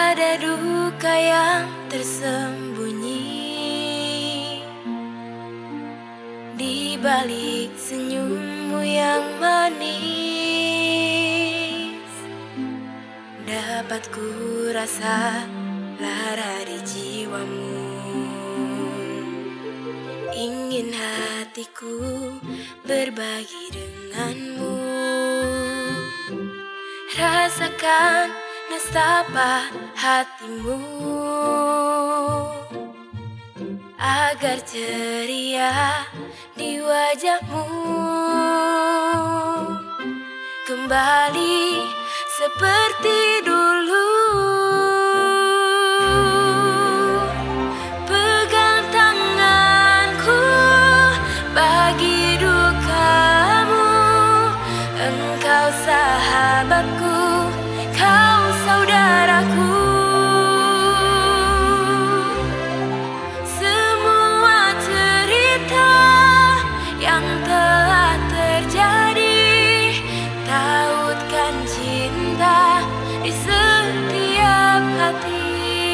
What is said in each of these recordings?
Ada duka yang tersembunyi di balik senyummu yang manis. Dapat ku rasa lara di jiwamu. Ingin hatiku berbagi denganmu. Rasakan nestapa hatimu agar ceria di wajahmu kembali seperti dulu. Pegang tanganku bagi dukamu. Engkau sahabatku, kau saudaraku. Semua cerita yang telah terjadi, tautkan cinta di setiap hati.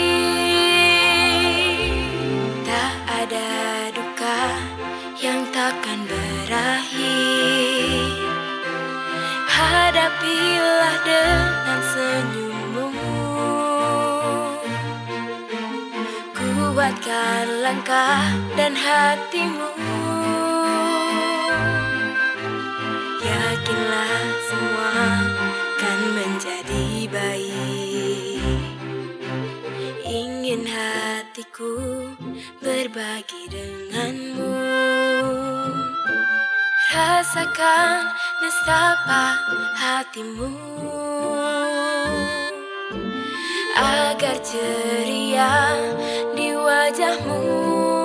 Tak ada duka yang takkan berakhir. Hadapilah dengan senyummu. Kuatkan langkah dan hatimu. Yakinlah semua kan menjadi baik. Ingin hatiku berbagi denganmu. Rasakan nestapa hatimu agar ceria di wajahmu